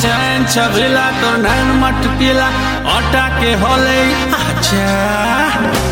चैन छबिला तो नैन मटकिला अटा के होले अच्छा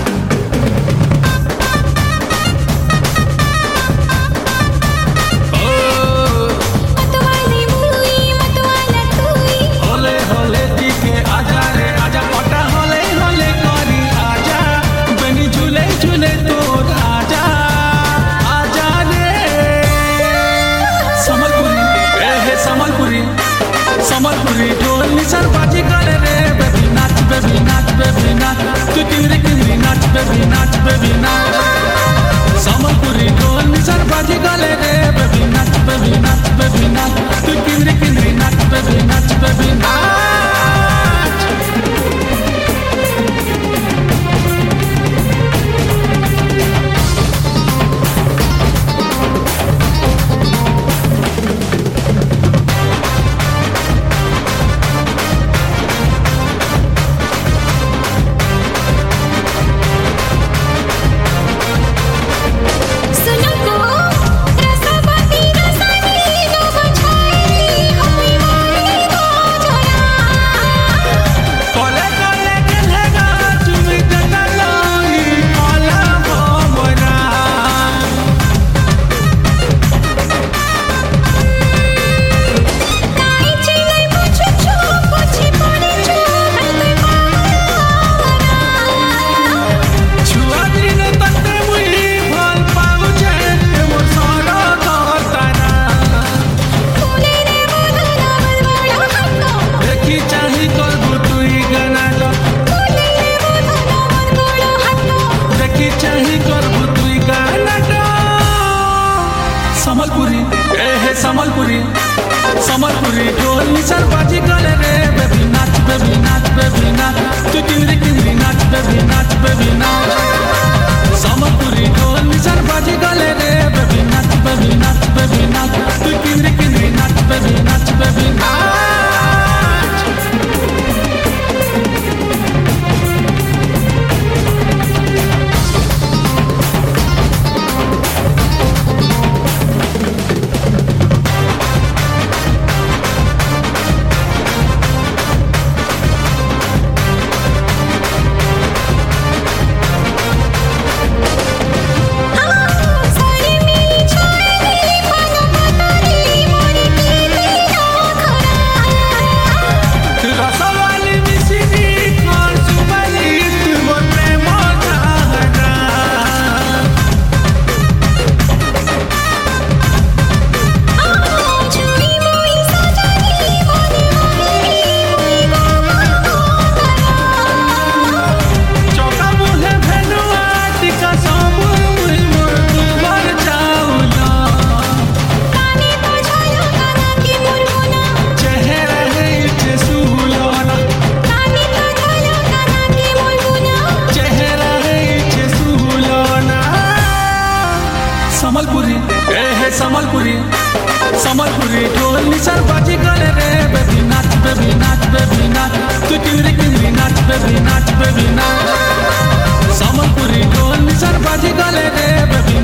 संबलपुरी ढोल निशान बाजी करे रे बेबी नाच बेबी नाच तू किंगरी किंगरी नाच बेबी नाच संबलपुरी ढोल निशान बाजी करे रे बेबी नाच तू किंगरी किंगरी नाच बेबी नाच संबलपुरी ढोल निशान बाजी करे रे बेबी नाच तू किंगरी किंगरी नाच बेबी नाच संबलपुरी ढोल निशान बाजी करे रे बेबी नाच तू किंगरी किंगरी नाच बेबी नाच संबलपुरी ढोल निशान बाजी करे रे बेबी नाच तू किंगरी किंगरी नाच बेबी नाच संबलपुरी ढोल निशान बाजी करे रे बेबी